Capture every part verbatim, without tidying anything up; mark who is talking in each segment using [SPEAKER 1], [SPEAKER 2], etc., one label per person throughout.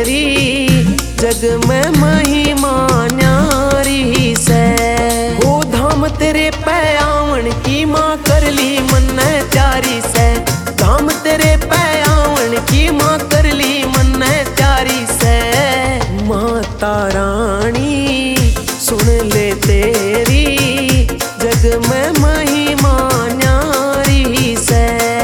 [SPEAKER 1] तेरी जग में महिमा न्यारी से। हो धाम तेरे पे आवन की माँ कर ली मन प्यारी से। धाम तेरे पे आवन की माँ कर ली मन प्यारी से। माता रानी सुन ले तेरी जग में महिमा न्यारी से।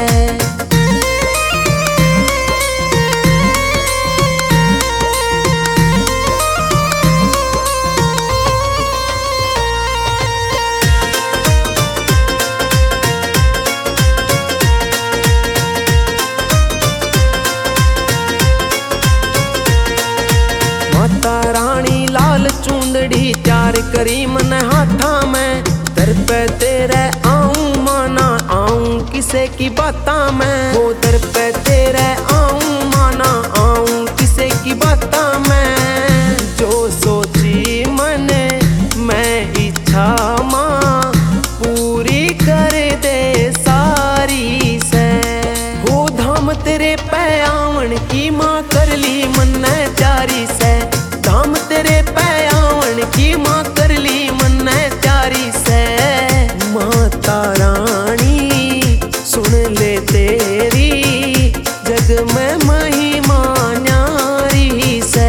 [SPEAKER 1] माता रानी लाल चूंदड़ी त्यार करी मन हाथा में। दर पे तेरे आऊं माना आऊं किसे की बाता में। वो दर पे तेरे आऊं माना आऊं किसे की बाता में। जो सोची मने मैं इच्छा माँ पूरी कर दे सारी से। वो धाम तेरे पे आवन की माँ कर ली मन प्यारी से। धाम तेरे पे आवन की माँ कर ली मन प्यारी से। माता रानी सुन ले तेरी जग में महिमा न्यारी से।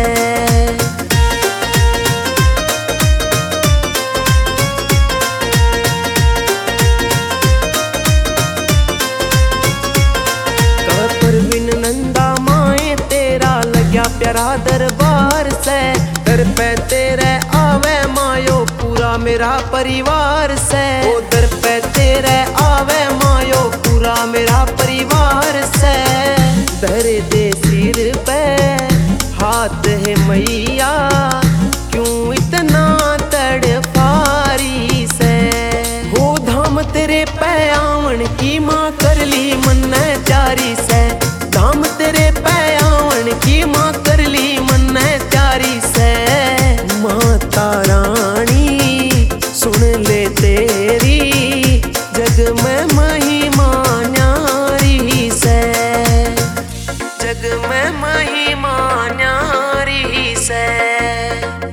[SPEAKER 1] परवीन नंदा माए तेरा लग्या प्यारा दरबार से। दर पे तेरे आवे मायो पूरा मेरा परिवार से। ओ दर पे तेरे आवे मायो पूरा मेरा परिवार से। धर दे सिर पे हाथ है मैया क्यों इतना तड़पारी से। हो धाम तेरे पे आवन की माँ कर ली